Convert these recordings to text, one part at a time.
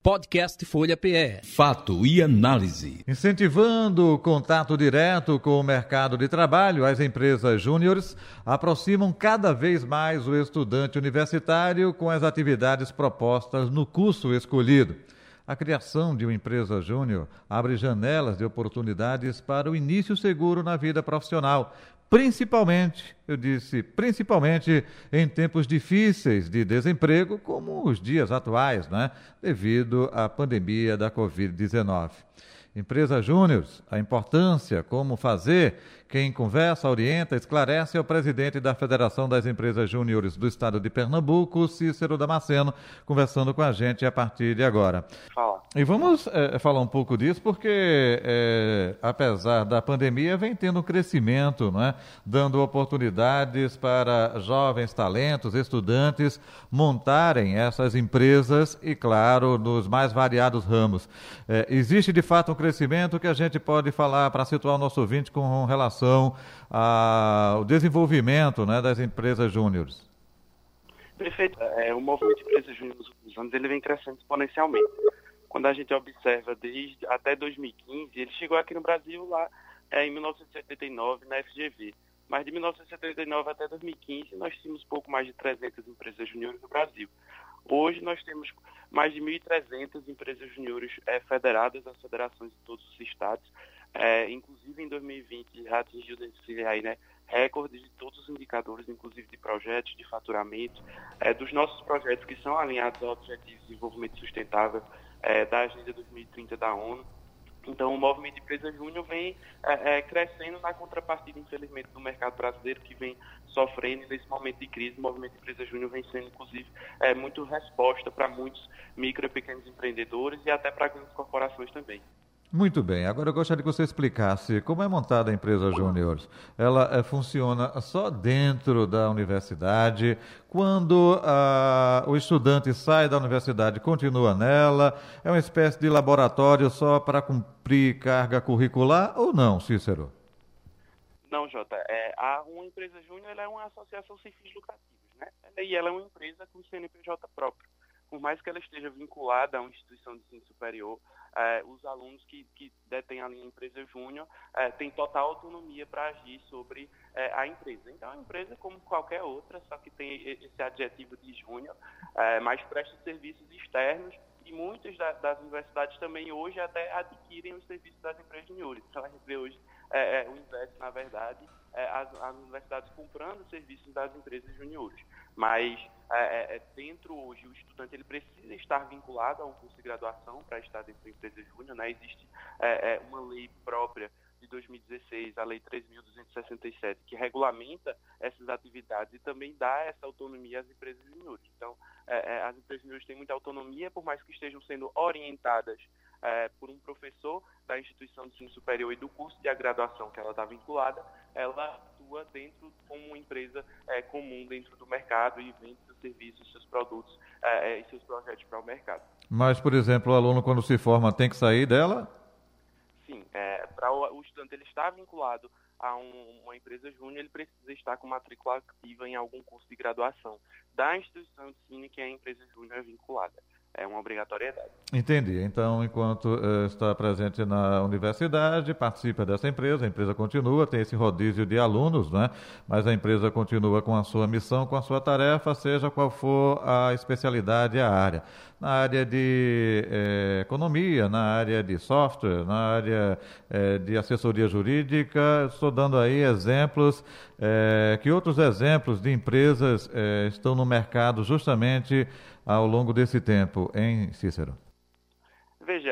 Podcast Folha PE. Fato e análise. Incentivando o contato direto com o mercado de trabalho, as empresas júniores aproximam cada vez mais o estudante universitário com as atividades propostas no curso escolhido. A criação de uma empresa júnior abre janelas de oportunidades para o início seguro na vida profissional, principalmente em tempos difíceis de desemprego, como os dias atuais, devido à pandemia da Covid-19. Empresas júniores, a importância, como fazer, quem conversa, orienta, esclarece é o presidente da Federação das Empresas Júniores do Estado de Pernambuco, Cícero Damasceno, conversando com a gente a partir de agora. E vamos falar um pouco disso, porque apesar da pandemia, vem tendo um crescimento, dando oportunidades para jovens talentos, estudantes, montarem essas empresas e, claro, nos mais variados ramos. Existe, de fato, um crescimento que a gente pode falar para situar o nosso ouvinte com relação ao desenvolvimento das empresas júniores. Perfeito. O movimento de empresas júniores nos últimos anos ele vem crescendo exponencialmente. Quando a gente observa até 2015, ele chegou aqui no Brasil lá em 1979 na FGV. Mas de 1979 até 2015 nós tínhamos pouco mais de 300 empresas júniores no Brasil. Hoje nós temos mais de 1.300 empresas júniores federadas às federações de todos os estados. Inclusive em 2020 já atingiu recordes de todos os indicadores, inclusive de projetos, de faturamento, dos nossos projetos que são alinhados ao Objetivo de Desenvolvimento Sustentável da Agenda 2030 da ONU. Então, o movimento de empresa júnior vem crescendo na contrapartida, infelizmente, do mercado brasileiro, que vem sofrendo nesse momento de crise. O movimento de empresa júnior vem sendo, inclusive, muito resposta para muitos micro e pequenos empreendedores e até para grandes corporações também. Muito bem. Agora eu gostaria que você explicasse como é montada a empresa júnior. Ela funciona só dentro da universidade? Quando o estudante sai da universidade, continua nela? É uma espécie de laboratório só para cumprir carga curricular ou não, Cícero? Não, Jota. Uma empresa júnior ela é uma associação sem fins lucrativos, E ela é uma empresa com CNPJ próprio. Por mais que ela esteja vinculada a uma instituição de ensino superior, os alunos que detêm ali a empresa júnior têm total autonomia para agir sobre a empresa. Então, é uma empresa como qualquer outra, só que tem esse adjetivo de júnior, mas presta serviços externos e muitas das universidades também hoje até adquirem os serviços das empresas júniores. Então, a gente vê hoje o inverso, na verdade, as universidades comprando serviços das empresas juniores. Mas dentro hoje, o estudante ele precisa estar vinculado a um curso de graduação para estar dentro da empresa júnior. Existe uma lei própria de 2016, a Lei 3.267, que regulamenta essas atividades e também dá essa autonomia às empresas juniores. Então, as empresas juniores têm muita autonomia, por mais que estejam sendo orientadas por um professor da instituição de ensino superior e do curso de graduação que ela está vinculada, ela atua dentro como uma empresa comum dentro do mercado e vende seus serviços, seus produtos e seus projetos para o mercado. Mas, por exemplo, o aluno quando se forma tem que sair dela? Sim, para o estudante ele estar vinculado a uma empresa júnior, ele precisa estar com matrícula ativa em algum curso de graduação da instituição de ensino que a empresa júnior é vinculada. É uma obrigatoriedade. Entendi. Então, enquanto está presente na universidade, participa dessa empresa, a empresa continua, tem esse rodízio de alunos, mas a empresa continua com a sua missão, com a sua tarefa, seja qual for a especialidade e a área. Na área de economia, na área de software, na área de assessoria jurídica, estou dando aí exemplos, que outros exemplos de empresas estão no mercado justamente ao longo desse tempo, hein, Cícero? Veja,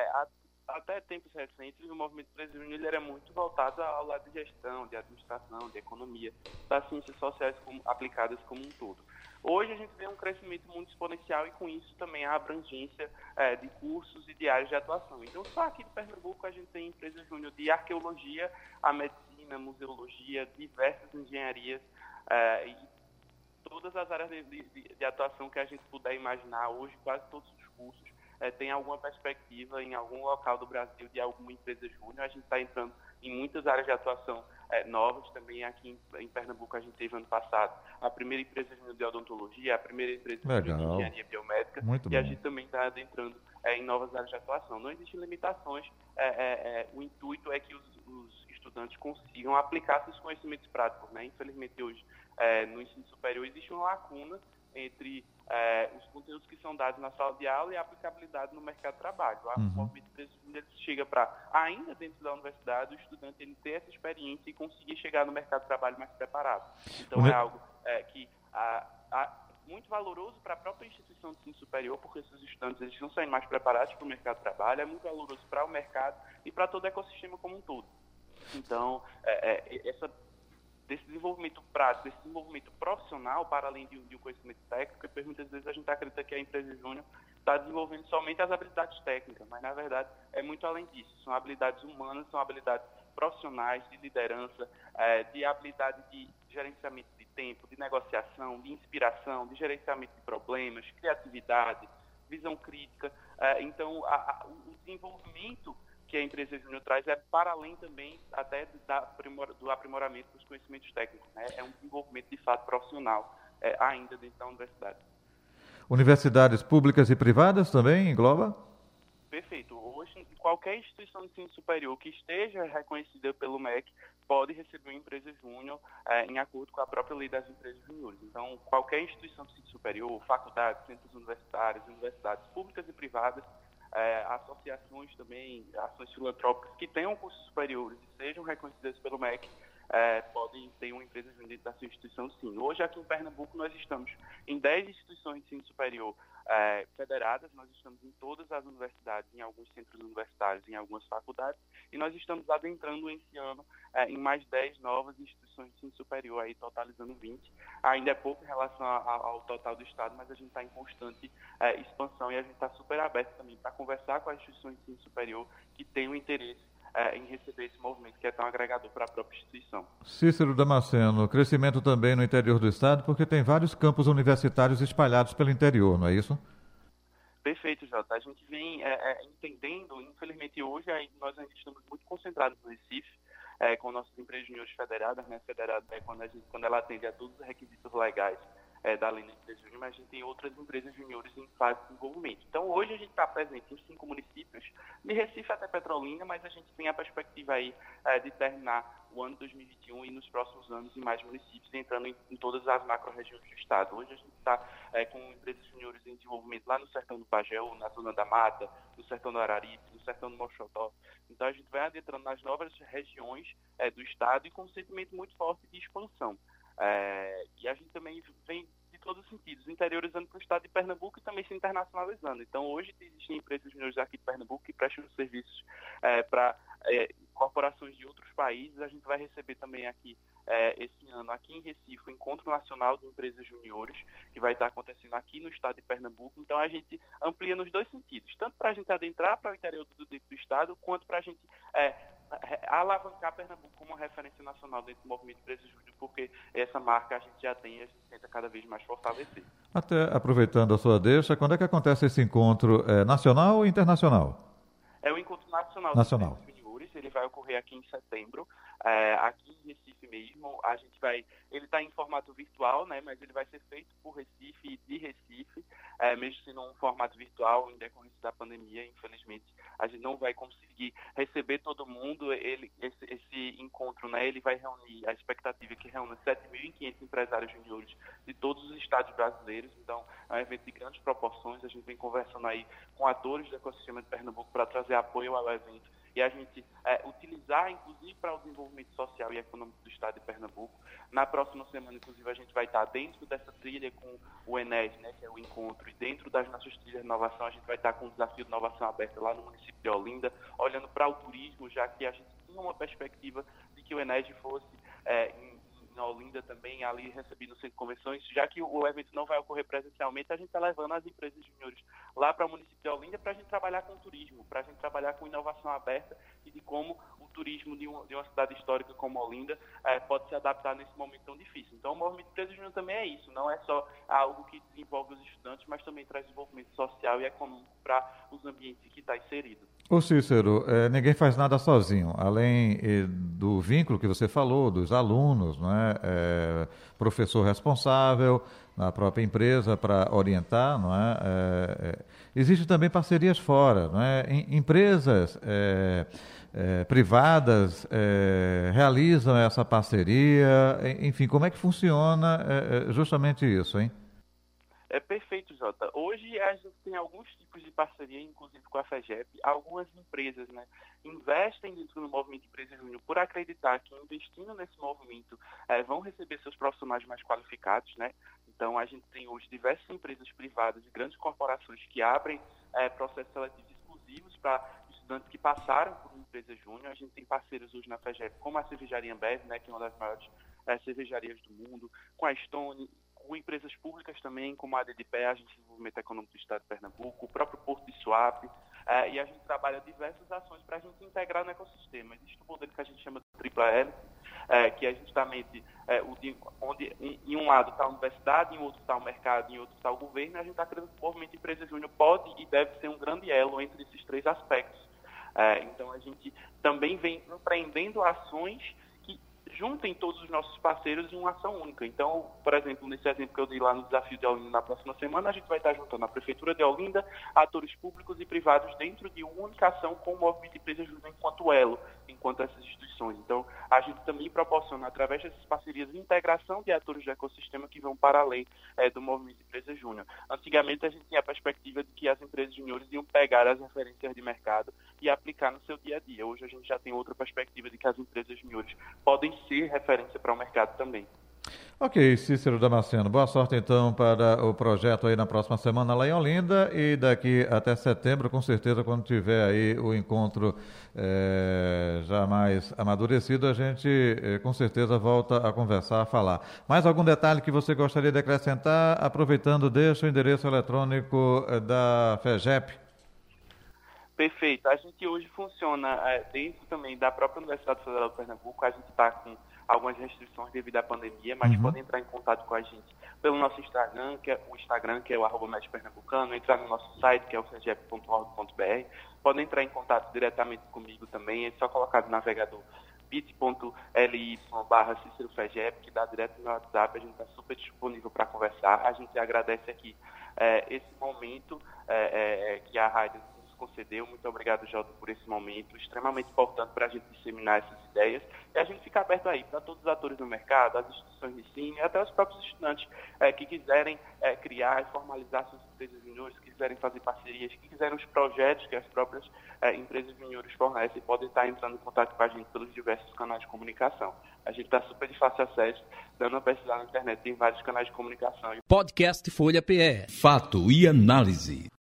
até tempos recentes, o movimento de empresa júnior era muito voltado ao lado de gestão, de administração, de economia, das ciências sociais aplicadas como um todo. Hoje a gente vê um crescimento muito exponencial e com isso também a abrangência de cursos e de áreas de atuação. Então, só aqui em Pernambuco a gente tem empresas júnior de arqueologia, a medicina, museologia, diversas engenharias e todas as áreas de atuação que a gente puder imaginar hoje, quase todos os cursos têm alguma perspectiva em algum local do Brasil de alguma empresa júnior. A gente está entrando em muitas áreas de atuação novas. Também aqui em Pernambuco a gente teve ano passado a primeira empresa júnior de odontologia, a primeira empresa júnior de engenharia biomédica. Muito e bom. A gente também está adentrando em novas áreas de atuação. Não existem limitações, o intuito é que os estudantes consigam aplicar seus conhecimentos práticos, né? Infelizmente, hoje, no ensino superior, existe uma lacuna entre os conteúdos que são dados na sala de aula e a aplicabilidade no mercado de trabalho. O movimento ele chega para, ainda dentro da universidade, o estudante ele ter essa experiência e conseguir chegar no mercado de trabalho mais preparado. Então, é algo que muito valoroso para a própria instituição de ensino superior, porque esses estudantes eles estão saindo mais preparados para o mercado de trabalho, é muito valoroso para o mercado e para todo o ecossistema como um todo. Então, desse desenvolvimento prático, desse desenvolvimento profissional, para além de um conhecimento técnico, porque muitas vezes a gente acredita que a empresa júnior está desenvolvendo somente as habilidades técnicas, mas, na verdade, é muito além disso. São habilidades humanas, são habilidades profissionais, de liderança, de habilidade de gerenciamento de tempo, de negociação, de inspiração, de gerenciamento de problemas, criatividade, visão crítica. Então, o desenvolvimento que a empresa júnior traz é para além também até do aprimoramento dos conhecimentos técnicos, né? É um desenvolvimento de fato profissional ainda dentro da universidade. Universidades públicas e privadas também engloba? Perfeito. Hoje, qualquer instituição de ensino superior que esteja reconhecida pelo MEC pode receber uma empresa júnior em acordo com a própria lei das empresas júniores. Então, qualquer instituição de ensino superior, faculdades, centros universitários, universidades públicas e privadas, associações também, ações filantrópicas que tenham cursos superiores e sejam reconhecidas pelo MEC, podem ter uma empresa dentro da sua instituição de ensino. Hoje, aqui em Pernambuco, nós estamos em 10 instituições de ensino superior federadas, nós estamos em todas as universidades, em alguns centros universitários, em algumas faculdades, e nós estamos adentrando esse ano em mais 10 novas instituições de ensino superior, aí totalizando 20. Ainda é pouco em relação ao total do Estado, mas a gente está em constante expansão e a gente está super aberto também para conversar com as instituições de ensino superior que tenham interesse em receber esse movimento que é tão agregador para a própria instituição. Cícero Damasceno, crescimento também no interior do estado, porque tem vários campos universitários espalhados pelo interior, não é isso? Perfeito, Jota. A gente vem entendendo, infelizmente hoje nós ainda estamos muito concentrados no Recife, com nossas empresas juniores federadas, né? Federada quando ela atende a todos os requisitos legais da lei da empresa júnior, mas a gente tem outras empresas juniores em fase de desenvolvimento. Então, hoje a gente está presente em 5 municípios, de Recife até Petrolina, mas a gente tem a perspectiva aí de terminar o ano 2021 e nos próximos anos em mais municípios, entrando em todas as macro-regiões do estado. Hoje a gente está com empresas juniores em desenvolvimento lá no sertão do Pajéu, na zona da Mata, no sertão do Araripe, no sertão do Moxotó. Então, a gente vai adentrando nas novas regiões do estado e com um sentimento muito forte de expansão. E a gente também vem de todos os sentidos, interiorizando para o estado de Pernambuco e também se internacionalizando. Então, hoje existem empresas juniores aqui de Pernambuco que prestam serviços para corporações de outros países. A gente vai receber também aqui, esse ano, aqui em Recife, o Encontro Nacional de Empresas Juniores, que vai estar acontecendo aqui no estado de Pernambuco. Então, a gente amplia nos dois sentidos, tanto para a gente adentrar para o interior do estado, quanto para a gente alavancar Pernambuco como referência nacional dentro do movimento de empresas júnior, porque essa marca a gente já tem e a gente tenta cada vez mais fortalecer. Até aproveitando a sua deixa, quando é que acontece esse encontro? Nacional ou internacional? É o Encontro Nacional. Ele vai ocorrer aqui em setembro, aqui em Recife mesmo. Ele está em formato virtual, né, mas ele vai ser feito por Recife e de Recife, mesmo sendo um formato virtual em decorrência da pandemia. Infelizmente, a gente não vai conseguir receber todo mundo. Esse encontro, né, ele vai reunir, a expectativa é que reúna 7.500 empresários juniores de todos os estados brasileiros. Então, é um evento de grandes proporções. A gente vem conversando aí com atores do ecossistema de Pernambuco para trazer apoio ao evento e a gente utilizar, inclusive, para o desenvolvimento social e econômico do estado de Pernambuco. Na próxima semana, inclusive, a gente vai estar dentro dessa trilha com o Enes, né, que é o encontro, e dentro das nossas trilhas de inovação, a gente vai estar com o desafio de inovação aberta lá no município de Olinda, olhando para o turismo, já que a gente tinha uma perspectiva de que o Enes fosse na Olinda também, ali recebido no centro de convenções. Já que o evento não vai ocorrer presencialmente, a gente está levando as empresas juniores lá para o município de Olinda para a gente trabalhar com turismo, para a gente trabalhar com inovação aberta e de como o turismo de uma cidade histórica como Olinda pode se adaptar nesse momento tão difícil. Então, o movimento de empresas junior também é isso, não é só algo que desenvolve os estudantes, mas também traz desenvolvimento social e econômico para os ambientes que está inserido. Ô Cícero, ninguém faz nada sozinho, além do vínculo que você falou, dos alunos, né? Professor responsável, na própria empresa para orientar, não é? Existem também parcerias fora, não é? Empresas privadas realizam essa parceria, enfim, como é que funciona justamente isso, hein? É perfeito, Jota. Hoje a gente tem alguns tipos de parceria, inclusive com a FEGEP. Algumas empresas, né, investem dentro do movimento Empresa Júnior por acreditar que investindo nesse movimento vão receber seus profissionais mais qualificados, né? Então a gente tem hoje diversas empresas privadas e grandes corporações que abrem processos seletivos exclusivos para estudantes que passaram por uma empresa júnior. A gente tem parceiros hoje na FEGEP, como a cervejaria Ambev, né, que é uma das maiores cervejarias do mundo, com a Stone, com empresas públicas também, como a ADDPE, a Agência de Desenvolvimento Econômico do Estado de Pernambuco, o próprio Porto de Suape, e a gente trabalha diversas ações para a gente integrar no ecossistema. Existe um modelo que a gente chama de tripla hélice, que é justamente onde em um lado está a universidade, em outro está o mercado, em outro está o governo, e a gente está acreditando que o movimento Empresa Júnior pode e deve ser um grande elo entre esses três aspectos. Então a gente também vem empreendendo ações juntem todos os nossos parceiros em uma ação única. Então, por exemplo, nesse exemplo que eu dei lá no Desafio de Olinda, na próxima semana, a gente vai estar juntando a Prefeitura de Olinda, atores públicos e privados dentro de uma única ação com o Movimento Empresa Júnior enquanto elo, enquanto essas instituições. Então, a gente também proporciona, através dessas parcerias, integração de atores do ecossistema que vão para além do Movimento Empresa Júnior. Antigamente, a gente tinha a perspectiva de que as empresas juniores iam pegar as referências de mercado e aplicar no seu dia a dia. Hoje, a gente já tem outra perspectiva de que as empresas juniores podem ser referência para o mercado também. Ok, Cícero Damasceno, boa sorte então para o projeto aí na próxima semana lá em Olinda e daqui até setembro, com certeza, quando tiver aí o encontro já mais amadurecido, a gente com certeza volta a conversar, a falar. Mais algum detalhe que você gostaria de acrescentar? Aproveitando, deixa o endereço eletrônico da FEGEP. Perfeito. A gente hoje funciona dentro também da própria Universidade Federal de Pernambuco. A gente está com algumas restrições devido à pandemia, mas podem entrar em contato com a gente pelo nosso Instagram, que é o @medpernambucano, entrar no nosso site, que é o fegep.org.br. Podem entrar em contato diretamente comigo também, é só colocar no navegador bit.ly/CíceroFEGEP, que dá direto no meu WhatsApp. A gente está super disponível para conversar. A gente agradece aqui esse momento que a rádio concedeu. Muito obrigado, Jota, por esse momento extremamente importante para a gente disseminar essas ideias, e a gente fica aberto aí para todos os atores do mercado, as instituições de ensino e até os próprios estudantes que quiserem criar e formalizar suas empresas juniores, que quiserem fazer parcerias, que quiserem os projetos que as próprias empresas juniores fornecem, podem estar entrando em contato com a gente pelos diversos canais de comunicação. A gente está super de fácil acesso, dando uma pesquisada na internet, tem vários canais de comunicação. Podcast Folha PE. Fato e análise.